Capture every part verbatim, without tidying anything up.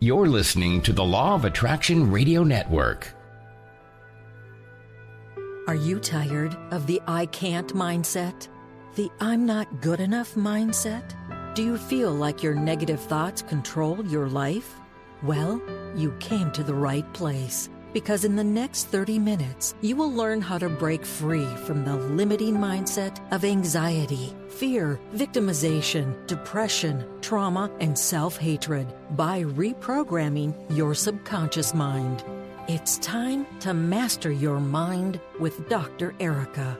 You're listening to the Law of Attraction Radio Network. Are you tired of the I can't mindset? The I'm not good enough mindset? Do you feel like your negative thoughts control your life? Well, you came to the right place, because in the next thirty minutes, you will learn how to break free from the limiting mindset of anxiety, fear, victimization, depression, trauma, and self-hatred by reprogramming your subconscious mind. It's time to master your mind with Doctor Erica.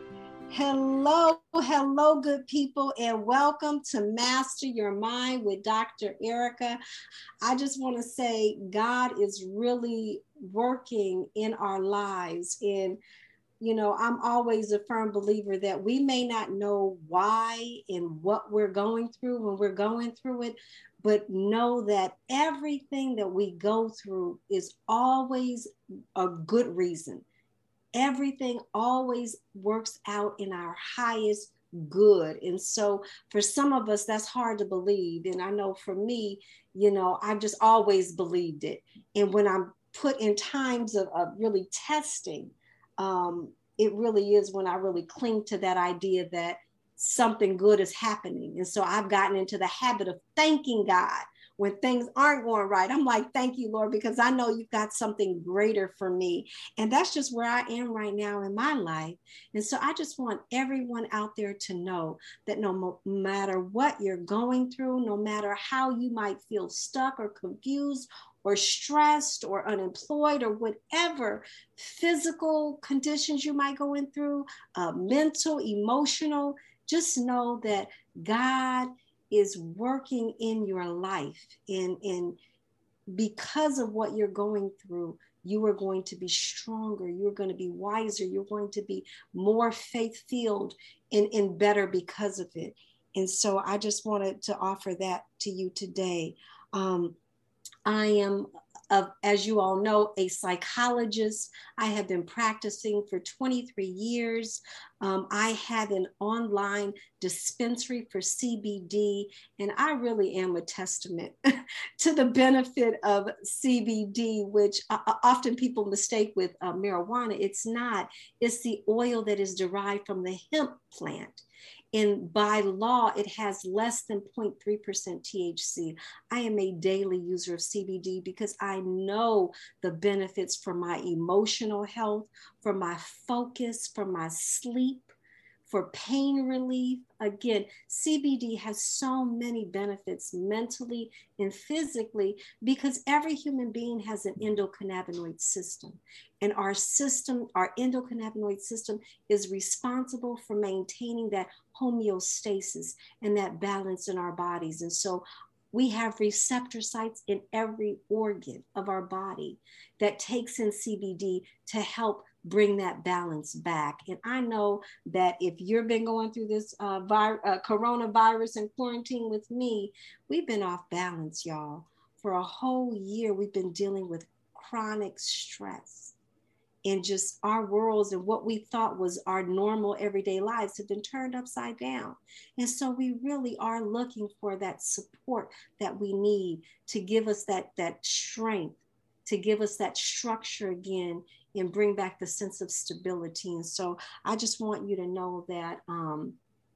Hello, hello, good people, and welcome to Master Your Mind with Doctor Erica. I just want to say God is really working in our lives. And, you know, I'm always a firm believer that we may not know why and what we're going through when we're going through it, but know that everything that we go through is always a good reason. Everything always works out in our highest good. And so for some of us, that's hard to believe. And I know for me, you know, I've just always believed it. And when I'm put in times of, of really testing, um, it really is when I really cling to that idea that something good is happening. And so I've gotten into the habit of thanking God when things aren't going right. I'm like, thank you, Lord, because I know you've got something greater for me. And that's just where I am right now in my life. And so I just want everyone out there to know that no matter what you're going through, no matter how you might feel stuck or confused or stressed or unemployed or whatever physical conditions you might go in through, uh, mental, emotional, just know that God is working in your life. And, and because of what you're going through, you are going to be stronger. You're going to be wiser. You're going to be more faith-filled and, and better because of it. And so I just wanted to offer that to you today. Um, I am, uh, as you all know, a psychologist. I have been practicing for twenty-three years. Um, I have an online dispensary for C B D, and I really am a testament to the benefit of C B D, which uh, often people mistake with uh, marijuana. It's not. It's the oil that is derived from the hemp plant. And by law, it has less than zero point three percent T H C. I am a daily user of C B D because I know the benefits for my emotional health, for my focus, for my sleep, for pain relief. Again, C B D has so many benefits mentally and physically because every human being has an endocannabinoid system. And our system, our endocannabinoid system is responsible for maintaining that homeostasis and that balance in our bodies. And so we have receptor sites in every organ of our body that takes in C B D to help bring that balance back. And I know that if you've been going through this uh, vi- uh, coronavirus and quarantine with me, we've been off balance, y'all. For a whole year, we've been dealing with chronic stress. And just our worlds and what we thought was our normal everyday lives have been turned upside down. And so we really are looking for that support that we need to give us that, that strength, to give us that structure again and bring back the sense of stability. And so I just want you to know that um,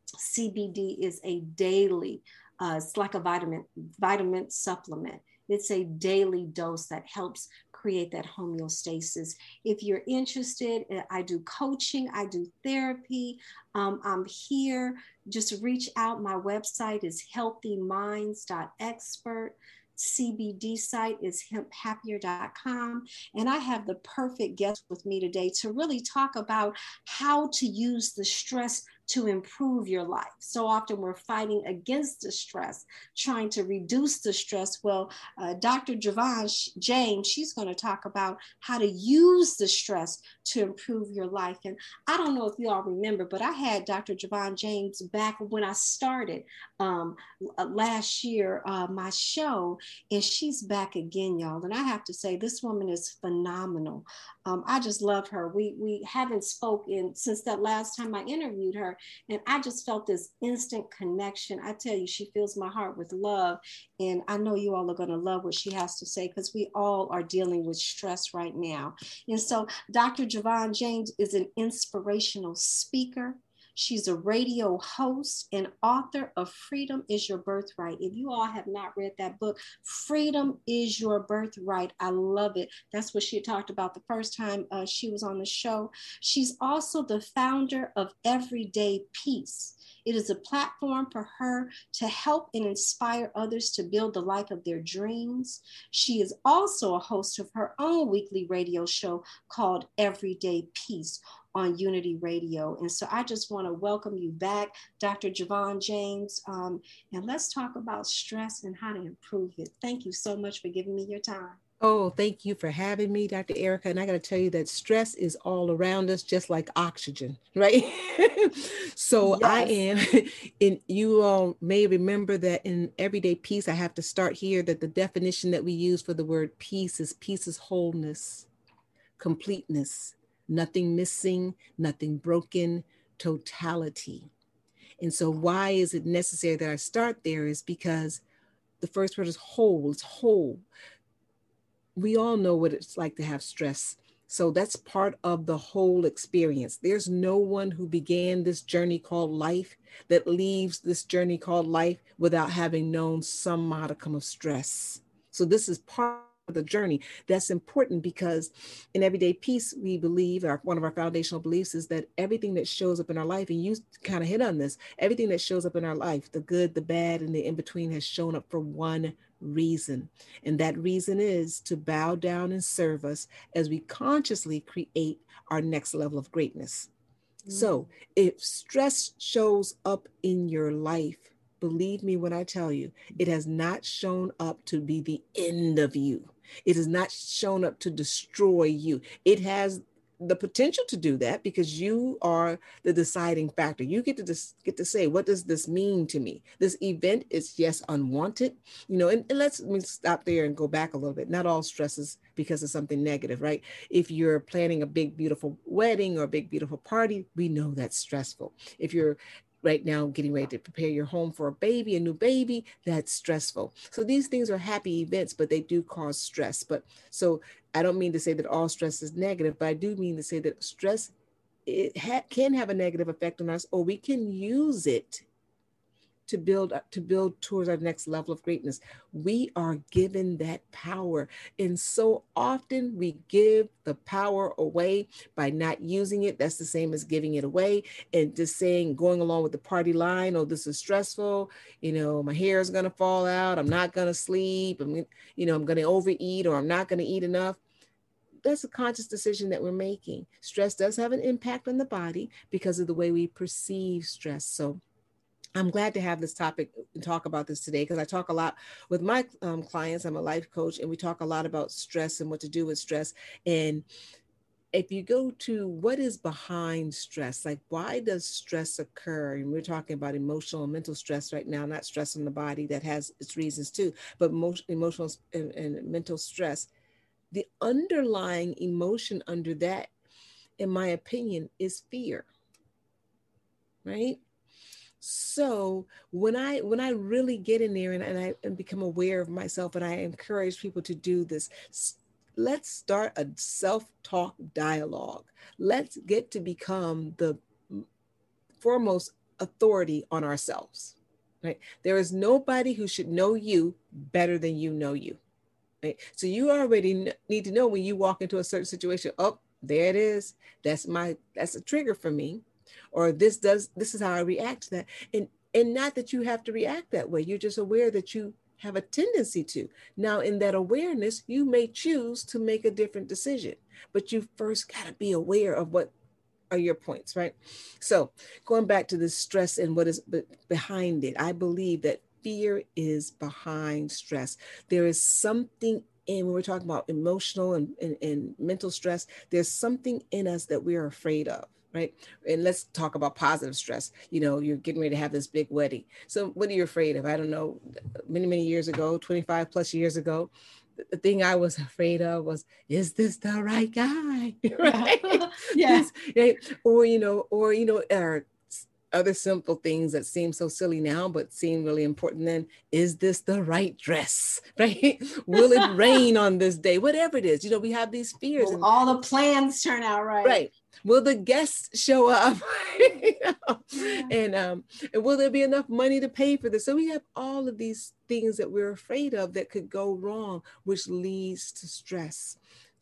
C B D is a daily, uh, it's like a vitamin, vitamin supplement. It's a daily dose that helps create that homeostasis. If you're interested, I do coaching, I do therapy. Um, I'm here. Just reach out. My website is healthy minds dot expert. C B D site is hemp happier dot com. And I have the perfect guest with me today to really talk about how to use the stress to improve your life. So often we're fighting against the stress, trying to reduce the stress. Well, uh, Doctor Javon James, she's going to talk about how to use the stress to improve your life. And I don't know if you all remember, but I had Doctor Javon James back when I started um, last year, uh, my show, and she's back again, y'all. And I have to say, this woman is phenomenal. Um, I just love her. We we haven't spoken since that last time I interviewed her. And I just felt this instant connection. I tell you, she fills my heart with love. And I know you all are going to love what she has to say, because we all are dealing with stress right now. And so Doctor Javon James is an inspirational speaker. She's a radio host and author of Freedom is Your Birthright. If you all have not read that book, Freedom is Your Birthright. I love it. That's what she talked about the first time uh, she was on the show. She's also the founder of Everyday Peace. It is a platform for her to help and inspire others to build the life of their dreams. She is also a host of her own weekly radio show called Everyday Peace on Unity Radio. And so I just want to welcome you back, Doctor Javon James. Um, and let's talk about stress and how to improve it. Thank you so much for giving me your time. Oh, thank you for having me, Doctor Erica. And I got to tell you that stress is all around us, just like oxygen, right? So yes. I am, and you all may remember that in Everyday Peace, I have to start here that the definition that we use for the word peace is peace is wholeness, completeness, nothing missing, nothing broken, totality. And so why is it necessary that I start there is because the first word is whole, it's whole. We all know what it's like to have stress. So that's part of the whole experience. There's no one who began this journey called life that leaves this journey called life without having known some modicum of stress. So this is part of the journey. That's important because in Everyday Peace, we believe, our, one of our foundational beliefs is that everything that shows up in our life, and you kind of hit on this, everything that shows up in our life, the good, the bad, and the in-between has shown up for one reason. And that reason is to bow down and serve us as we consciously create our next level of greatness. Mm. So if stress shows up in your life, believe me when I tell you, it has not shown up to be the end of you. It has not shown up to destroy you. It has the potential to do that because you are the deciding factor. You get to dis- get to say, what does this mean to me? This event is, yes, unwanted, you know, and, and let's let me stop there and go back a little bit. Not all stress is because of something negative, right? If you're planning a big, beautiful wedding or a big, beautiful party, we know that's stressful. If you're right now getting ready to prepare your home for a baby, a new baby, that's stressful. So these things are happy events, but they do cause stress. But so I don't mean to say that all stress is negative, but I do mean to say that stress it ha- can have a negative effect on us, or we can use it to build up, to build towards our next level of greatness. We are given that power. And so often we give the power away by not using it. That's the same as giving it away and just saying, going along with the party line, oh, this is stressful. You know, my hair is going to fall out. I'm not going to sleep. I'm, you know, I'm going to overeat, or I'm not going to eat enough. That's a conscious decision that we're making. Stress does have an impact on the body because of the way we perceive stress. So I'm glad to have this topic and talk about this today because I talk a lot with my um, clients. I'm a life coach, and we talk a lot about stress and what to do with stress. And if you go to what is behind stress, like why does stress occur? And we're talking about emotional and mental stress right now, not stress on the body that has its reasons too, but most emotional and, and mental stress. The underlying emotion under that, in my opinion, is fear, right? So when I when I really get in there and, and I and become aware of myself, and I encourage people to do this, let's start a self-talk dialogue. Let's get to become the foremost authority on ourselves, right? There is nobody who should know you better than you know you, right? So you already need to know when you walk into a certain situation, oh, there it is. That's my, that's a trigger for me. Or this does, this is how I react to that. And, and not that you have to react that way. You're just aware that you have a tendency to. Now, in that awareness, you may choose to make a different decision, but you first got to be aware of what are your points, right? So going back to this stress and what is be- behind it, I believe that fear is behind stress. There is something in, when we're talking about emotional and, and, and mental stress, there's something in us that we're afraid of. Right. And let's talk about positive stress. You know, you're getting ready to have this big wedding. So what are you afraid of? I don't know. Many, many years ago, twenty-five plus years ago, the thing I was afraid of was, is this the right guy? Right. Yeah. This, right? Or, you know, or, you know, or other simple things that seem so silly now, but seem really important then. Is this the right dress, right? Will it rain on this day? Whatever it is, you know, we have these fears. Will and all the plans turn out right? Right. Will the guests show up? You know? Yeah. And um, and will there be enough money to pay for this? So we have all of these things that we're afraid of that could go wrong, which leads to stress.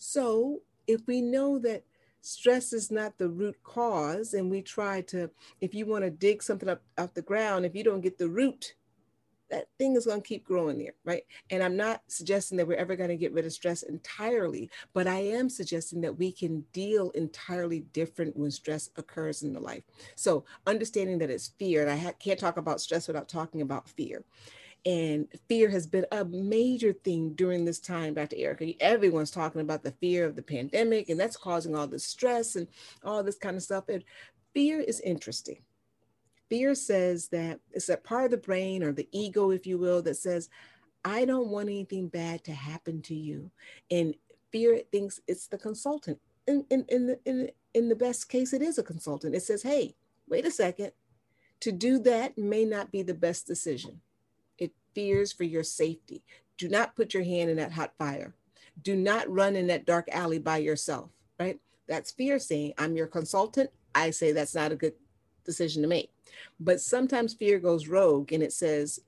So if we know that stress is not the root cause, and we try to, if you want to dig something up out the ground, if you don't get the root, that thing is going to keep growing there, right? And I'm not suggesting that we're ever going to get rid of stress entirely, but I am suggesting that we can deal entirely different when stress occurs in the life. So understanding that it's fear, and I ha- can't talk about stress without talking about fear. And fear has been a major thing during this time, Doctor Erica. Everyone's talking about the fear of the pandemic, and that's causing all this stress and all this kind of stuff. And fear is interesting. Fear says that it's that part of the brain, or the ego, if you will, that says, I don't want anything bad to happen to you. And fear thinks it's the consultant. In, in, in, the, in, in the best case, it is a consultant. It says, hey, wait a second. To do that may not be the best decision. It fears for your safety. Do not put your hand in that hot fire. Do not run in that dark alley by yourself, right? That's fear saying, I'm your consultant. I say that's not a good decision to make. But sometimes fear goes rogue and it says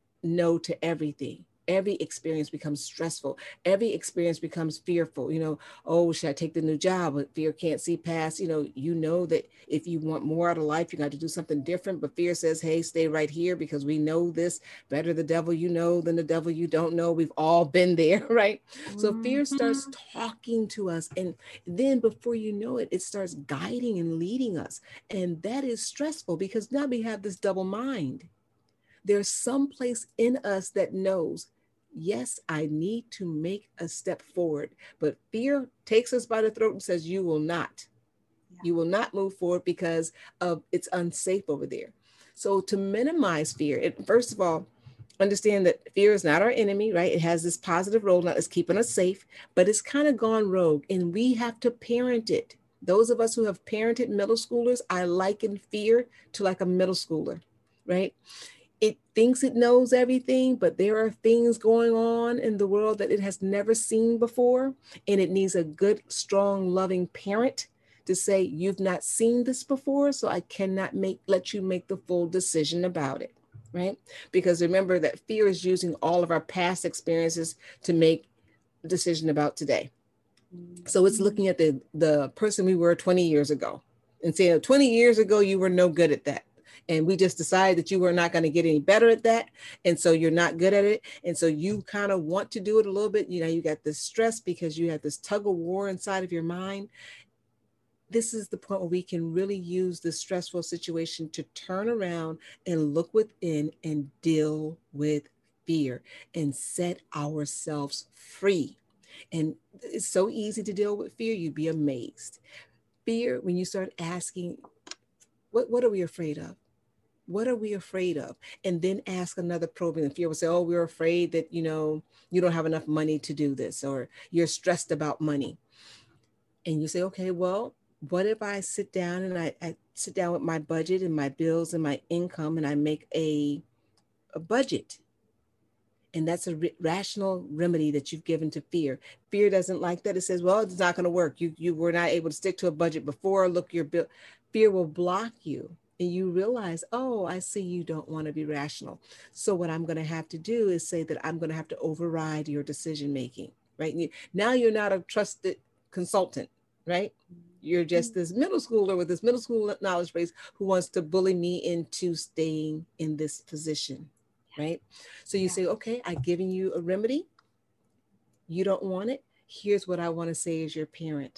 no to everything. Every experience becomes stressful. Every experience becomes fearful. You know, oh, should I take the new job? But fear can't see past, you know, you know that if you want more out of life, you got to do something different. But fear says, hey, stay right here because we know this better the devil you know than the devil you don't know. We've all been there, right? Mm-hmm. So fear starts talking to us. And then before you know it, it starts guiding and leading us. And that is stressful because now we have this double mind. There's some place in us that knows, yes, I need to make a step forward, but fear takes us by the throat and says, you will not, yeah. you will not move forward because of it's unsafe over there. So to minimize fear, it, first of all, understand that fear is not our enemy, right? It has this positive role, not it's keeping us safe, but it's kind of gone rogue and we have to parent it. Those of us who have parented middle schoolers, I liken fear to like a middle schooler, right? It thinks it knows everything, but there are things going on in the world that it has never seen before. And it needs a good, strong, loving parent to say, you've not seen this before, so I cannot make let you make the full decision about it, right? Because remember that fear is using all of our past experiences to make a decision about today. So it's looking at the, the person we were twenty years ago and saying, twenty years ago, you were no good at that. And we just decided that you were not going to get any better at that. And so you're not good at it. And so you kind of want to do it a little bit. You know, you got this stress because you have this tug of war inside of your mind. This is the point where we can really use the stressful situation to turn around and look within and deal with fear and set ourselves free. And it's so easy to deal with fear. You'd be amazed. Fear, when you start asking, what, what are we afraid of? What are we afraid of? And then ask another probing. And fear will say, oh, we're afraid that, you know, you don't have enough money to do this, or you're stressed about money. And you say, okay, well, what if I sit down and I, I sit down with my budget and my bills and my income and I make a, a budget? And that's a r- rational remedy that you've given to fear. Fear doesn't like that. It says, well, it's not going to work. You, you were not able to stick to a budget before. Look, your bill. Fear will block you. And you realize, oh, I see you don't want to be rational. So what I'm going to have to do is say that I'm going to have to override your decision-making, right? You, now you're not a trusted consultant, right? You're just this middle schooler with this middle school knowledge base who wants to bully me into staying in this position, right? So you yeah. say, okay, I've given you a remedy. You don't want it. Here's what I want to say as your parent.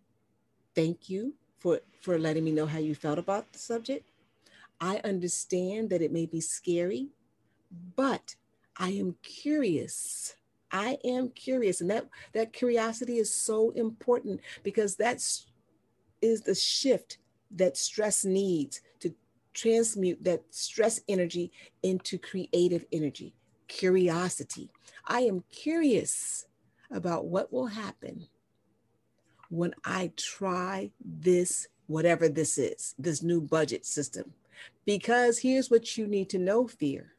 Thank you for, for letting me know how you felt about the subject. I understand that it may be scary, but I am curious. I am curious. And that, that curiosity is so important because that's is the shift that stress needs to transmute that stress energy into creative energy, curiosity. I am curious about what will happen when I try this, whatever this is, this new budget system. Because here's what you need to know, fear.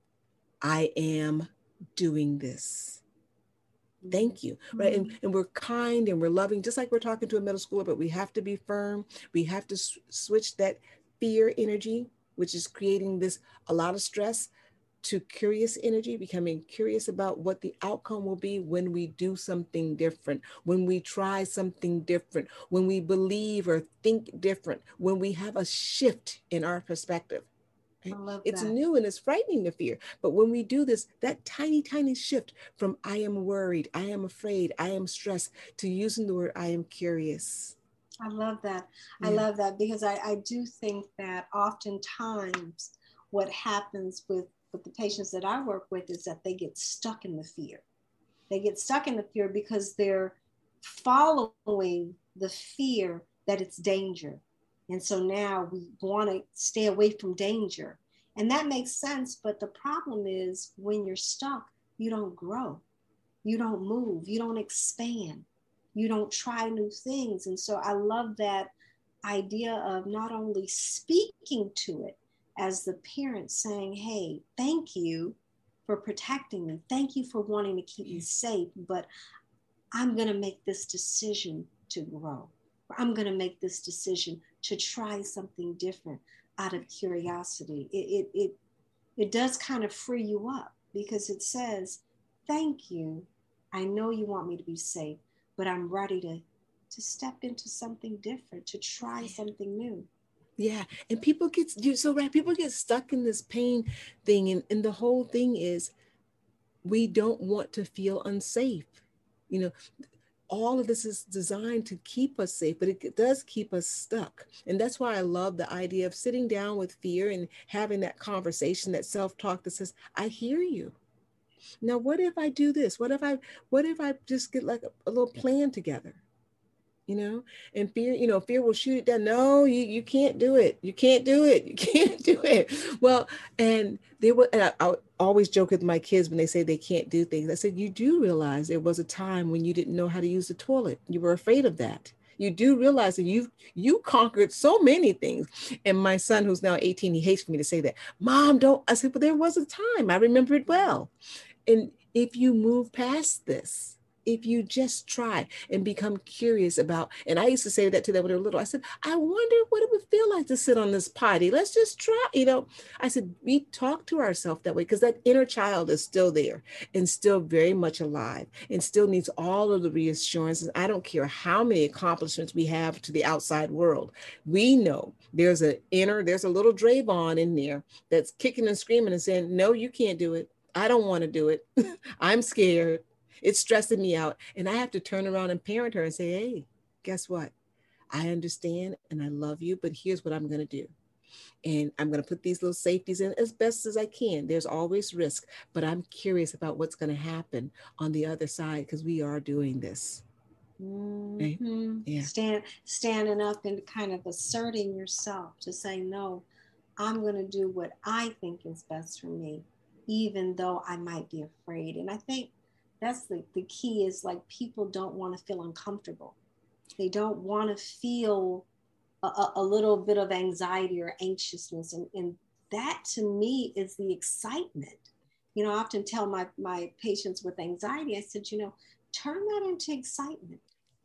I am doing this. Thank you. Right. And, and we're kind and we're loving, just like we're talking to a middle schooler, but we have to be firm. We have to s- switch that fear energy, which is creating this, a lot of stress, to curious energy, becoming curious about what the outcome will be when we do something different, when we try something different, when we believe or think different, when we have a shift in our perspective. I love It's that. new and it's frightening to fear. But when we do this, that tiny, tiny shift from I am worried, I am afraid, I am stressed, to using the word I am curious. I love that. Yeah. I love that because I, I do think that oftentimes what happens with, with the patients that I work with is that they get stuck in the fear. They get stuck in the fear because they're following the fear that it's danger. And so now we want to stay away from danger. And that makes sense. But the problem is when you're stuck, you don't grow, you don't move, you don't expand, you don't try new things. And so I love that idea of not only speaking to it as the parent saying, hey, thank you for protecting me. Thank you for wanting to keep me safe. But I'm going to make this decision to grow. I'm going to make this decision to try something different out of curiosity. It, it, it, it does kind of free you up because it says, thank you. I know you want me to be safe, but I'm ready to, to step into something different, to try something new. Yeah. And people get, you're so right. People get stuck in this pain thing. And, and the whole thing is we don't want to feel unsafe. You know, all of this is designed to keep us safe, but it does keep us stuck. And that's why I love the idea of sitting down with fear and having that conversation, that self-talk that says, I hear you. Now, what if I do this? What if I, what if I just get like a, a little plan together? You know, and fear, you know, fear will shoot it down. No, you, you can't do it. You can't do it. You can't do it. Well, and they were, and I, I always joke with my kids when they say they can't do things. I said, you do realize there was a time when you didn't know how to use the toilet. You were afraid of that. You do realize that you you conquered so many things. And my son, who's now eighteen, he hates for me to say that. Mom, don't. I said, but there was a time. I remember it well. And if you move past this, if you just try and become curious about, and I used to say that to them when they were little, I said, I wonder what it would feel like to sit on this potty. Let's just try, you know. I said, we talk to ourselves that way because that inner child is still there and still very much alive and still needs all of the reassurances. I don't care how many accomplishments we have to the outside world. We know there's an inner, there's a little Drayvon in there that's kicking and screaming and saying, no, you can't do it. I don't want to do it. I'm scared. It's stressing me out. And I have to turn around and parent her and say, hey, guess what? I understand and I love you, but here's what I'm going to do. And I'm going to put these little safeties in as best as I can. There's always risk, but I'm curious about what's going to happen on the other side because we are doing this. Mm-hmm. Right? Yeah. Stand, standing up and kind of asserting yourself to say, no, I'm going to do what I think is best for me, even though I might be afraid. And I think that's the, the key is like people don't want to feel uncomfortable. They don't want to feel a, a little bit of anxiety or anxiousness. And, and that to me is the excitement. You know, I often tell my, my patients with anxiety, I said, you know, turn that into excitement.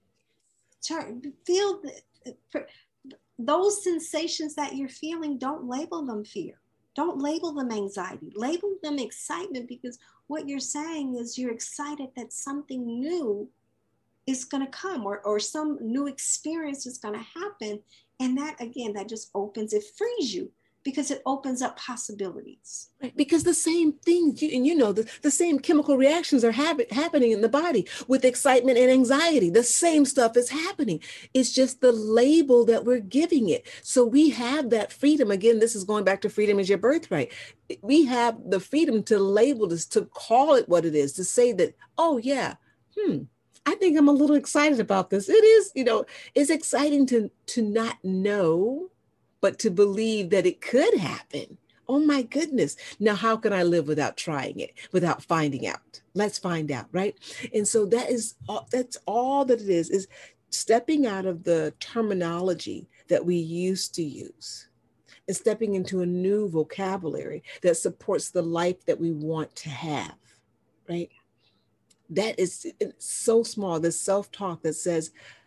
Turn, feel the, those sensations that you're feeling, don't label them fear. Don't label them anxiety, label them excitement, because what you're saying is you're excited that something new is going to come or, or some new experience is going to happen. And that, again, that just opens, it frees you because it opens up possibilities. Right, because the same things, you, and you know, the, the same chemical reactions are habit, happening in the body with excitement and anxiety. The same stuff is happening. It's just the label that we're giving it. So we have that freedom. Again, this is going back to freedom is your birthright. We have the freedom to label this, to call it what it is, to say that, oh yeah, hmm, I think I'm a little excited about this. It is, you know, it's exciting to, to not know, but to believe that it could happen. Oh my goodness. Now, how can I live without trying it, without finding out? Let's find out, right? And so that is, all, that's all that it is, is stepping out of the terminology that we used to use. and stepping into a new vocabulary that supports the life that we want to have, right? That is it's so small, this self-talk that says,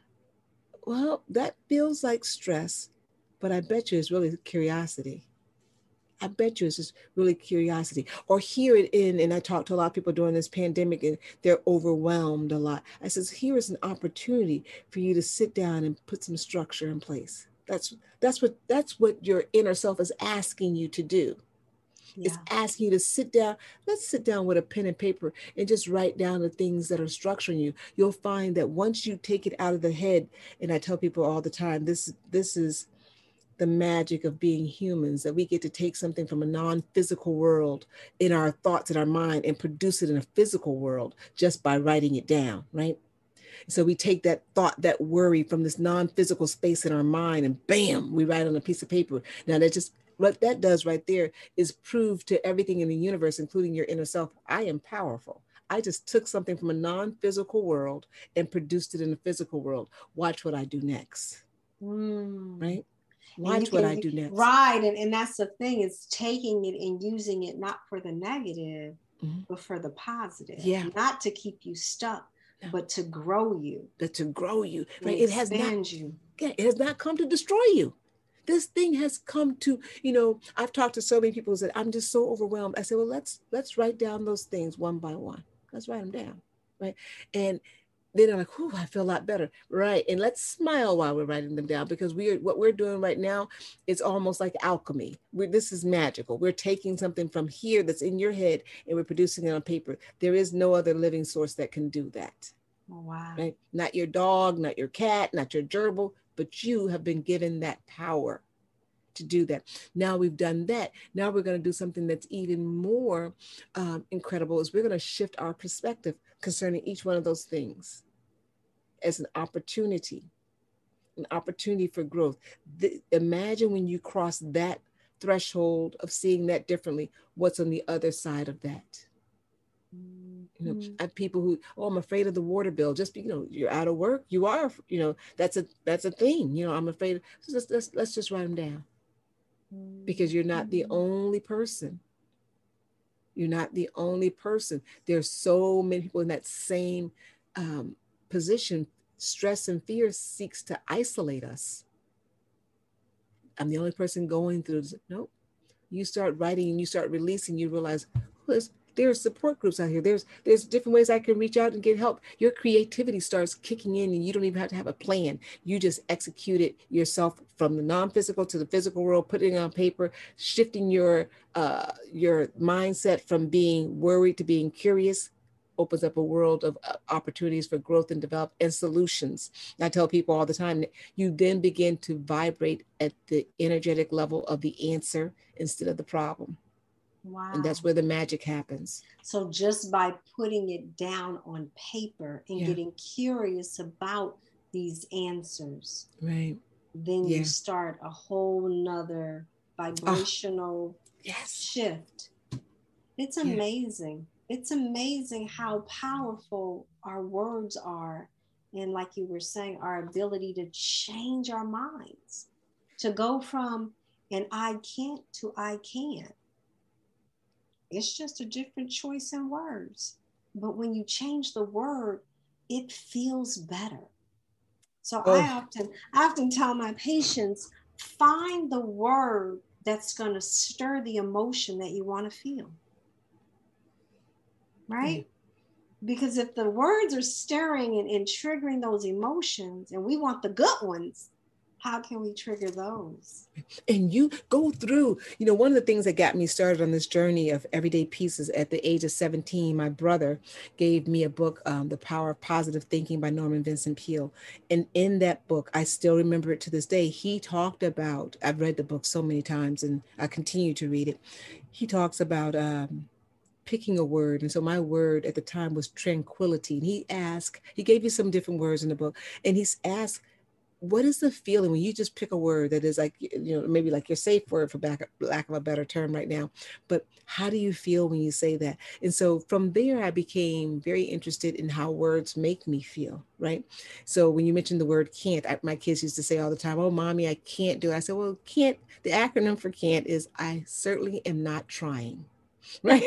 well, that feels like stress, but I bet you it's really curiosity. I bet you it's just really curiosity. Or hear it in, and I talk to a lot of people during this pandemic and they're overwhelmed a lot. I says, here is an opportunity for you to sit down and put some structure in place. That's that's what that's what your inner self is asking you to do. Yeah. It's asking you to sit down. Let's sit down with a pen and paper and just write down the things that are structuring you. You'll find that once you take it out of the head, and I tell people all the time, this this is the magic of being humans, that we get to take something from a non-physical world in our thoughts and our mind and produce it in a physical world just by writing it down, right? So we take that thought, that worry from this non-physical space in our mind, and bam, we write on a piece of paper. Now that just, what that does right there is prove to everything in the universe, including your inner self, I am powerful. I just took something from a non-physical world and produced it in the physical world. Watch what I do next, mm. right? Watch what I do next. Right. And, and that's the thing, is taking it and using it not for the negative, mm-hmm. but for the positive. Yeah. Not to keep you stuck, no. but to grow you. But to grow you. Right. It has not, you. Yeah, it has not come to destroy you. This thing has come to, you know, I've talked to so many people who said, I'm just so overwhelmed. I said, well, let's let's write down those things one by one. Let's write them down. Right. And then I'm like, whew, I feel a lot better. Right. And let's smile while we're writing them down, because we are, what we're doing right now is almost like alchemy. We're, this is magical. We're taking something from here that's in your head and we're producing it on paper. There is no other living source that can do that. Oh, wow. Right? Not your dog, not your cat, not your gerbil, but you have been given that power to do that. Now we've done that. Now we're going to do something that's even more um, incredible, is we're going to shift our perspective concerning each one of those things as an opportunity, an opportunity for growth. The, imagine when you cross that threshold of seeing that differently, what's on the other side of that. You know, mm-hmm. I have people who, oh, I'm afraid of the water bill. Just be, you know, you're out of work. You are, you know, that's a that's a thing. You know, I'm afraid. So let's let's, let's just write them down, because you're not the only person. You're not the only person. There's so many people in that same um, position. Stress and fear seeks to isolate us. I'm the only person going through this. Nope. You start writing and you start releasing, you realize, oh, there's, there's support groups out here. There's there's different ways I can reach out and get help. Your creativity starts kicking in and you don't even have to have a plan. You just execute it yourself from the non-physical to the physical world, putting it on paper, shifting your uh, your mindset from being worried to being curious. Opens up a world of opportunities for growth and develop and solutions. I tell people all the time that you then begin to vibrate at the energetic level of the answer instead of the problem. Wow. And that's where the magic happens. So just by putting it down on paper and yeah. getting curious about these answers, right? Then yeah. you start a whole nother vibrational oh, yes. shift. It's amazing. Yeah. It's amazing how powerful our words are. And like you were saying, our ability to change our minds, to go from an I can't to I can. It's just a different choice in words. But when you change the word, it feels better. So oh. I often, I often tell my patients, find the word that's going to stir the emotion that you want to feel. Right? Mm-hmm. Because if the words are stirring and, and triggering those emotions, and we want the good ones, how can we trigger those? And you go through, you know, one of the things that got me started on this journey of everyday pieces at the age of seventeen, my brother gave me a book, um, The Power of Positive Thinking by Norman Vincent Peale. And in that book, I still remember it to this day. He talked about, I've read the book so many times and I continue to read it. He talks about, um, picking a word. And so my word at the time was tranquility. And he asked, he gave you some different words in the book. And he's asked, what is the feeling when you just pick a word that is like, you know, maybe like your safe word for back, lack of a better term right now, but how do you feel when you say that? And so from there, I became very interested in how words make me feel, right? So when you mentioned the word can't, I, my kids used to say all the time, oh, mommy, I can't do it. I said, well, can't, the acronym for can't is I certainly am not trying. Right.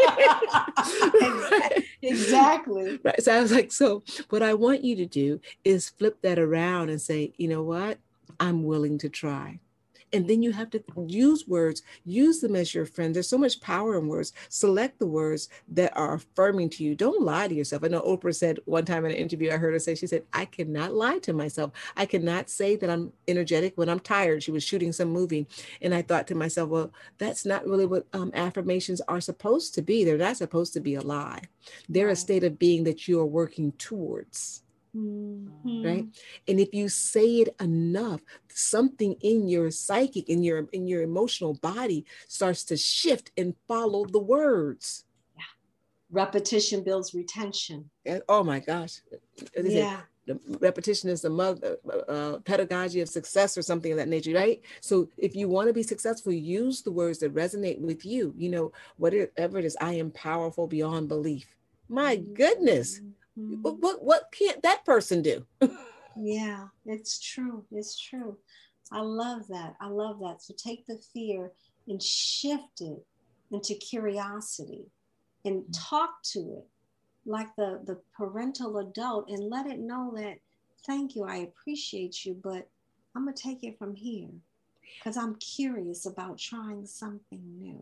Exactly. Right. So I was like, so what I want you to do is flip that around and say, you know what? I'm willing to try. And then you have to use words, use them as your friend. There's so much power in words. Select the words that are affirming to you. Don't lie to yourself. I know Oprah said one time in an interview, I heard her say, she said, I cannot lie to myself. I cannot say that I'm energetic when I'm tired. She was shooting some movie. And I thought to myself, well, that's not really what um, affirmations are supposed to be. They're not supposed to be a lie. They're right. A state of being that you are working towards. Mm-hmm. Right. And if you say it enough, something in your psychic, in your in your emotional body starts to shift and follow the words. Yeah. Repetition builds retention. And, oh my gosh. Yeah. The repetition is the mother uh, pedagogy of success or something of that nature, right? So if you want to be successful, use the words that resonate with you. You know, whatever it is, I am powerful beyond belief. My goodness. Mm-hmm. What, what what can't that person do? Yeah, it's true. It's true. I love that. I love that. So take the fear and shift it into curiosity and talk to it like the, the parental adult and let it know that, thank you, I appreciate you, but I'm going to take it from here because I'm curious about trying something new.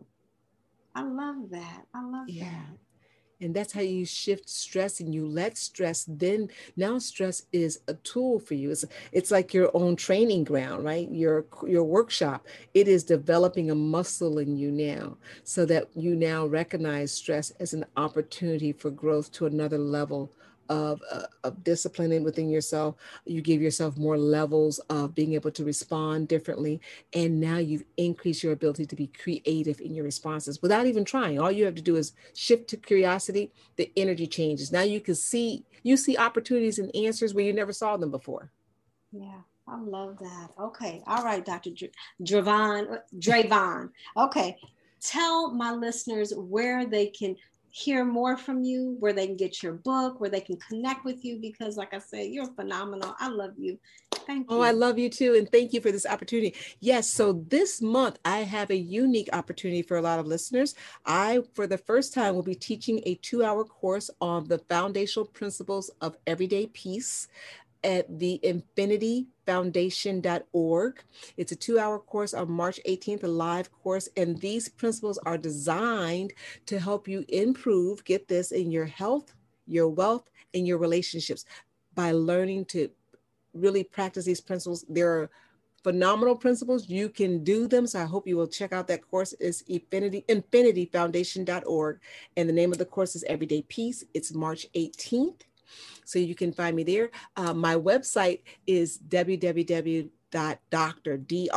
I love that. I love yeah. that. And that's how you shift stress and you let stress, then now stress is a tool for you. It's, it's like your own training ground, right? Your, your workshop. It is developing a muscle in you now so that you now recognize stress as an opportunity for growth to another level of, uh, of discipline within yourself. You give yourself more levels of being able to respond differently. And now you've increased your ability to be creative in your responses without even trying. All you have to do is shift to curiosity. The energy changes. Now you can see, you see opportunities and answers where you never saw them before. Yeah. I love that. Okay. All right, Doctor Dravon, Dravon. Okay. Tell my listeners where they can hear more from you, where they can get your book, where they can connect with you, because like I said, you're phenomenal. I love you. Thank you. Oh, I love you too. And thank you for this opportunity. Yes. So this month I have a unique opportunity for a lot of listeners. I, for the first time, will be teaching a two hour course on the foundational principles of everyday peace at the infinity foundation dot org. It's a two hour course on March eighteenth, a live course. And these principles are designed to help you improve, get this, in your health, your wealth, and your relationships by learning to really practice these principles. They're phenomenal principles. You can do them. So I hope you will check out that course. It's infinity, infinity foundation dot org. And the name of the course is Everyday Peace. It's March eighteenth. So you can find me there. Uh, my website is w w w dot Doctor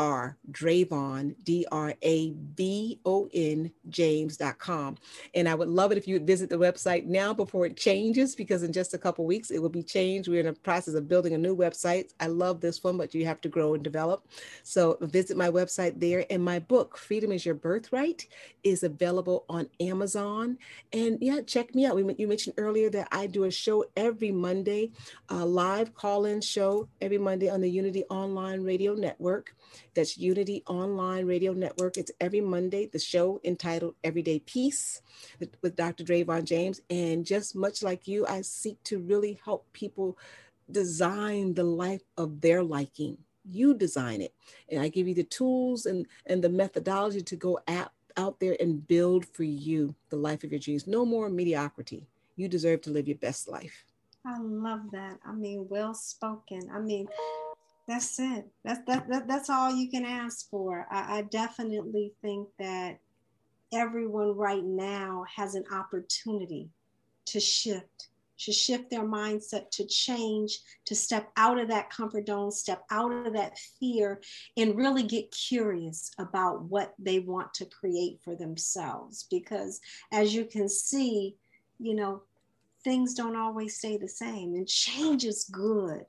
Dravon, D R A V O N, James dot com. And I would love it if you would visit the website now before it changes, because in just a couple of weeks, it will be changed. We're in the process of building a new website. I love this one, but you have to grow and develop. So visit my website there. And my book, Freedom is Your Birthright, is available on Amazon. And yeah, check me out. We, you mentioned earlier that I do a show every Monday, a live call-in show every Monday on the Unity Online Radio Network. That's Unity Online Radio Network. It's every Monday, the show entitled Everyday Peace with, with Doctor Dravon James. And just much like you, I seek to really help people design the life of their liking. You design it. And I give you the tools and, and the methodology to go out, out there and build for you the life of your dreams. No more mediocrity. You deserve to live your best life. I love that. I mean, well spoken. I mean, that's it. That's that, that that's all you can ask for. I, I definitely think that everyone right now has an opportunity to shift, to shift their mindset, to change, to step out of that comfort zone, step out of that fear, and really get curious about what they want to create for themselves. Because as you can see, you know, things don't always stay the same, and change is good.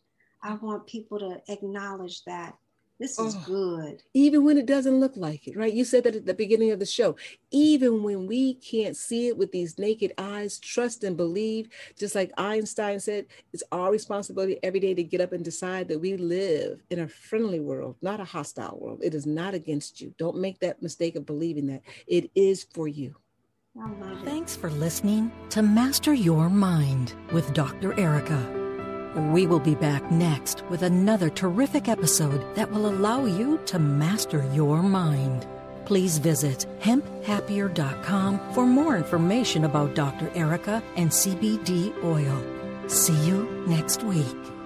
I want people to acknowledge that this is oh, good. Even when it doesn't look like it, right? You said that at the beginning of the show. Even when we can't see it with these naked eyes, trust and believe, just like Einstein said, it's our responsibility every day to get up and decide that we live in a friendly world, not a hostile world. It is not against you. Don't make that mistake of believing that. It is for you. I love it. Thanks for listening to Master Your Mind with Doctor Erica. We will be back next with another terrific episode that will allow you to master your mind. Please visit hemp happier dot com for more information about Doctor Erica and C B D oil. See you next week.